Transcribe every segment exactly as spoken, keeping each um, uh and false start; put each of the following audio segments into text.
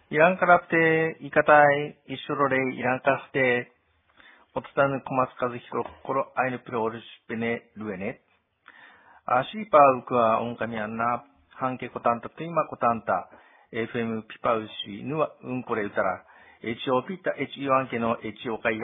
이랑 카라프테 이카타이 이슈로레 이랑 카라프테 오트다는 코마스카즈히로 코로 아이누프레 오르시페네 루에네 아시파 우크와 온카미안나 한케 코탄타 트이마 코탄타 에프엠 피파우시 누와 운코레 우타라 에치오 피타 에치오 한케노 에치오 카이야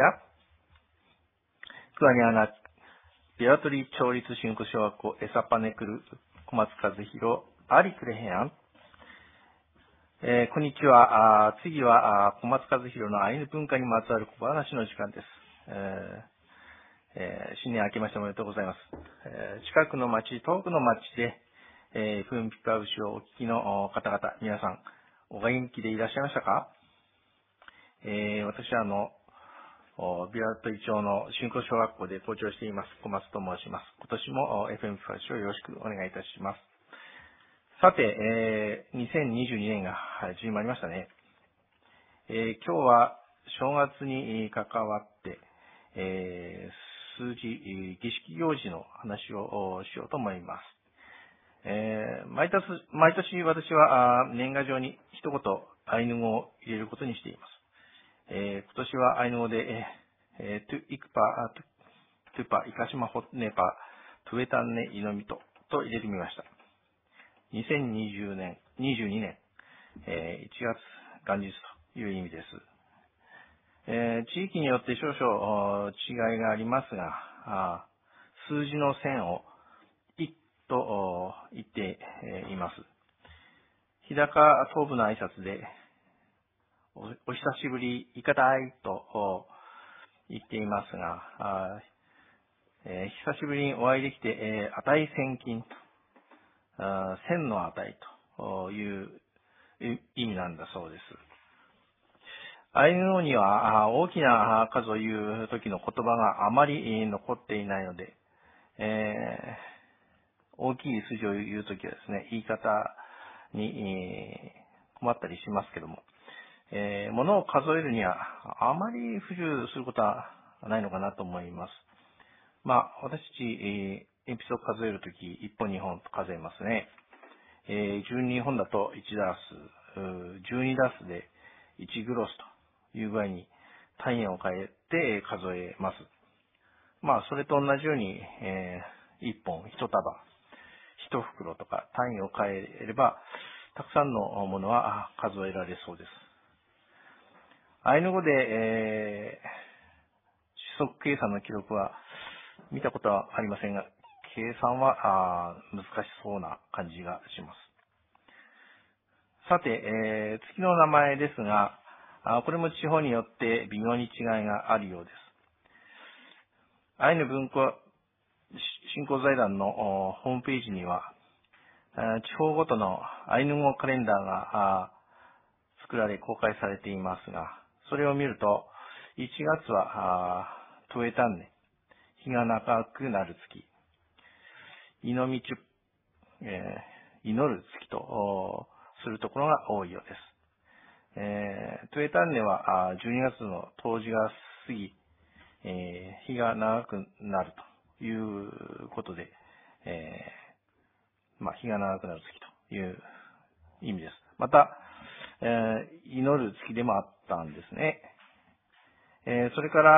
クアニアナベアトリ調律新古小学校エサパネクル小松和弘アリクレヘアンえー、こんにちは。あ次はあ小松和弘のアイヌ文化にまつわる小話の時間です。えーえー、新年明けましておめでとうございます。えー、近くの町、遠くの町で、えー、フンピカウシをお聞きの方々、皆さん、お元気でいらっしゃいましたか？えー、私はあの、ビラトイ町の新古小学校で校長しています、小松と申します。今年も エフエム ピカウシをよろしくお願いいたします。さて、えー、にせんにじゅうにねんが始まりましたね。えー、今日は正月に関わって、えー、数字、儀式行事の話をしようと思います。えー、毎年、毎年私は年賀状に一言アイヌ語を入れることにしています。えー、今年はアイヌ語で、えー、トゥイクパ、トゥパ、イカシマホネパ、トゥエタンネイノミトと入れてみました。にせんにじゅうねん、にじゅうにねん、えー、いちがつ元日という意味です。えー、地域によって少々違いがありますが、あ数字の線をいと言っています。日高東部の挨拶で、お, お久しぶり、いかたいと言っていますが、あ、えー、久しぶりにお会いできて、えー、値千金と、千の値という意味なんだそうです。アイヌ語には大きな数を言う時の言葉があまり残っていないので、えー、大きい数字を言う時はですね、言い方に困ったりしますけども、えー、物を数えるにはあまり不自由することはないのかなと思います。まあ、私たち、えー、鉛筆を数えるとき、いっぽんにほんと数えますね。えー、じゅうにほんだといちダース、じゅうにダースでいちグロスという具合に単位を変えて数えます。まあ、それと同じように、えー、いっぽん、いち束、いち袋とか単位を変えれば、たくさんのものは数えられそうです。アイヌ語で、えー、指則計算の記録は見たことはありませんが、計算は難しそうな感じがします。さて、えー、月の名前ですが、これも地方によって微妙に違いがあるようです。アイヌ文化振興財団のホームページには、地方ごとのアイヌ語カレンダーが作られ公開されていますが、それを見ると、いちがつはトエタンネ、日が長くなる月、イノミチュ、えー、祈る月とするところが多いようです。えー、トエタンネはじゅうにがつの冬至が過ぎ、えー、日が長くなるということで、えーまあ、日が長くなる月という意味です。また、えー、祈る月でもあったんですね。えー、それから、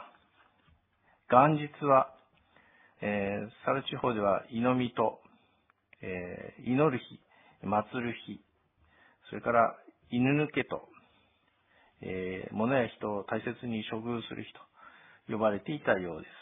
元日は、えー、サル地方では、祈みと、えー、祈る日、祭る日、それから、犬抜けと、えー、物や人を大切に処遇する日と呼ばれていたようです。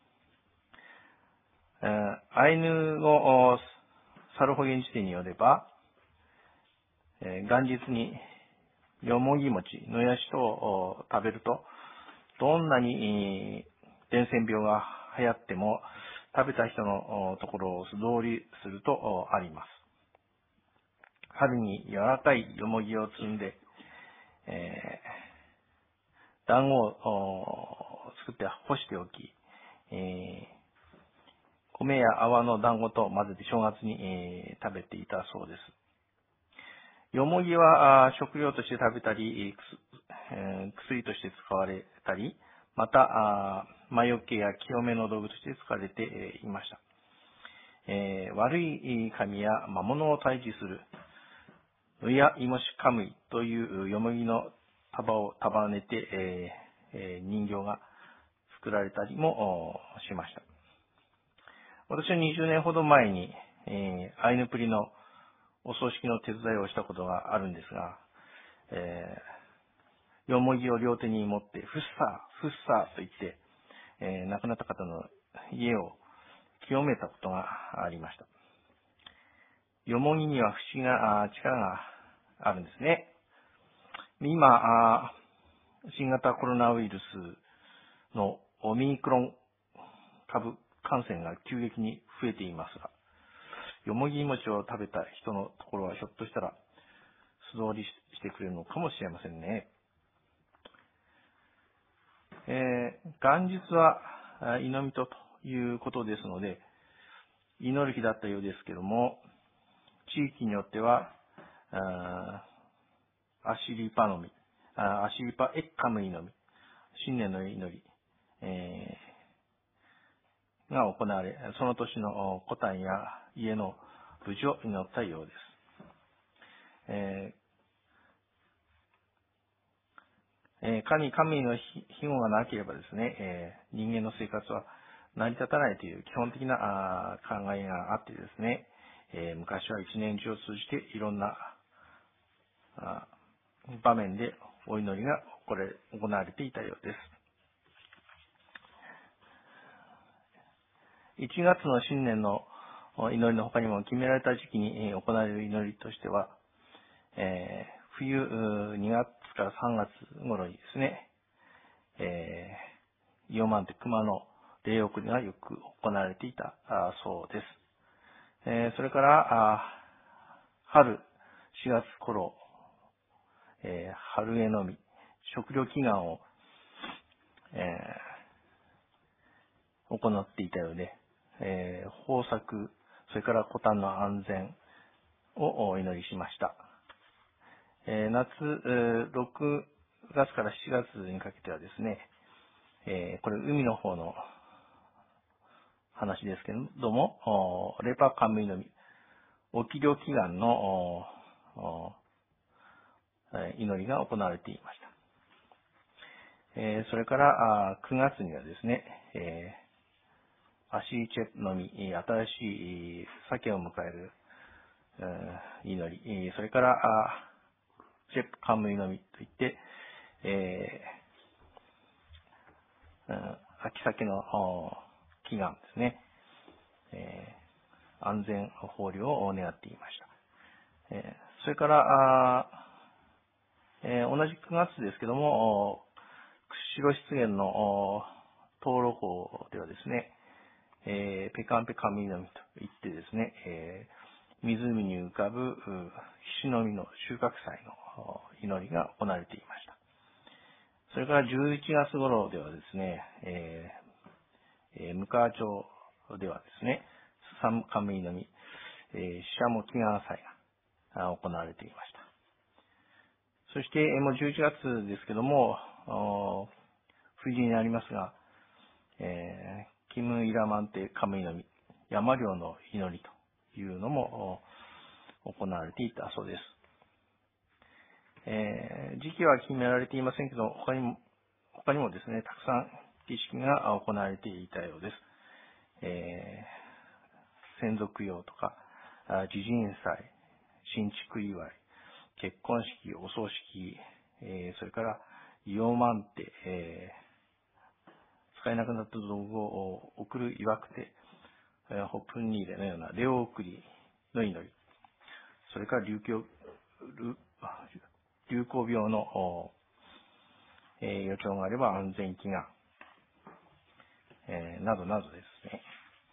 えー、アイヌ語サルホゲン辞典によれば、えー、元日によもぎ餅、のやしとを食べると、どんなに伝染病が流行っても、食べた人のところを素通りするとあります。春に柔らかいよもぎを摘んで、えー、団子を作って干しておき、えー、米や泡の団子と混ぜて正月に、えー、食べていたそうです。よもぎは食料として食べたり、えー、薬として使われたり、また、魔除けや清めの道具として使われていました。えー、悪い神や魔物を退治するうやいもしかむいというよもぎの束を束ねて、えーえー、人形が作られたりもしました。私はにじゅうねんほど前に、えー、アイヌプリのお葬式の手伝いをしたことがあるんですが、えー、よもぎを両手に持って、フッサー、フッサーと言って、えー、亡くなった方の家を清めたことがありました。よもぎには不思議な力があるんですね。今、新型コロナウイルスのオミクロン株感染が急激に増えていますが、よもぎ餅を食べた人のところはひょっとしたら素通りしてくれるのかもしれませんね。えー、元日は祈みとということですので、祈る日だったようですけども、地域によっては、アシリパのみ、アシリパエッカムイのみ、新年の祈り、えー、が行われ、その年の古丹や家の無事を祈ったようです。えーえー、神、神の庇護がなければですね、えー、人間の生活は成り立たないという基本的な考えがあってですね、えー、昔は一年中を通じていろんな場面でお祈りがこれ行われていたようです。いちがつの新年の祈りの他にも決められた時期に行われる祈りとしては、えー、冬にがつからさんがつ頃にですね、えー、イオマンテ熊の霊送りがよく行われていたそうです。えー、それから春しがつ頃、えー、春へのみ、食料祈願を、えー、行っていたようで、えー、豊作、それから古丹の安全をお祈りしました。えー、夏、えー、ろくがつからしちがつにかけてはですね、えー、これ海の方の話ですけれども、レパカムイのみ、沖漁祈願の祈りが行われていました。えー、それからくがつにはですね、えー、アシーチェのみ、新しい鮭を迎える祈り、それからチェプカムイのみといって、えー、秋鮭の祈願ですね、えー、安全豊漁を願っていました。えー、それからえー、同じくがつですけども、釧路湿原の灯籠港ではですね、えー、ペカンペカミノミといってですね、えー、湖に浮かぶひしの実の収穫祭の祈りが行われていました。それからじゅういちがつ頃ではですね、えーえー、向川町ではですね、スサムカミノミ、えー、シャモ祈願祭が行われていました。そして、もうじゅういちがつですけども、冬になりますが、えー、キムイラマンテカムイのみ、山漁の祈りというのも行われていたそうです。えー、時期は決められていませんけど、他にも、他にもですね、たくさん儀式が行われていたようです。えー、先祖供養とか、地人祭、新築祝い、結婚式、お葬式、えー、それから、イオマンテ、えー、使えなくなった道具を送る祝くて、えー、ホップンニーレのような霊送りの祈り、それから流行、流行病の、えー、予兆があれば安全祈願、えー、などなどですね。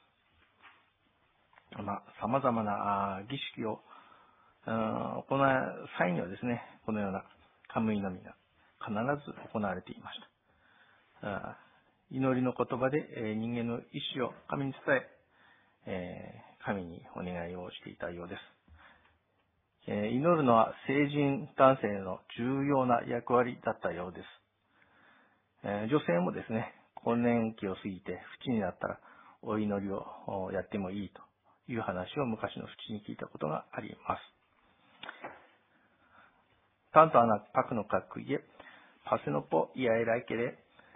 まあ、様々な儀式を行う際にはですね、このようなカムイのみが必ず行われていました。祈りの言葉で人間の意志を神に伝え、神にお願いをしていたようです。祈るのは成人男性の重要な役割だったようです。女性もですね、更年期を過ぎて淵になったらお祈りをやってもいいという話を昔の淵に聞いたことがあります。 tanto anak pakno kakye, paseno po iaelai kere,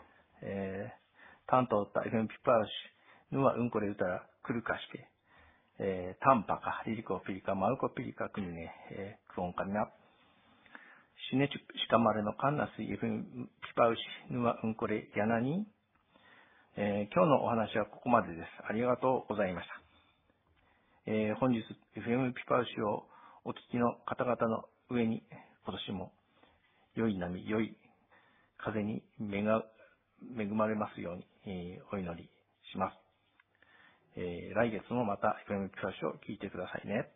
tanto ta F M pipash, nua unkore utara kurukashke, tampa ka, liliko pilika, maruko pilika kunine, kuon kanina. Shine shikamare no kannasi F M pipash, nua unkore yanani。えー、今日のお話はここまでです。ありがとうございました。えー、本日 エフエム ピパウシをお聞きの方々の上に今年も良い波、良い風に恵まれますように、えー、お祈りします。えー、来月もまた エフエム ピパウシを聞いてくださいね。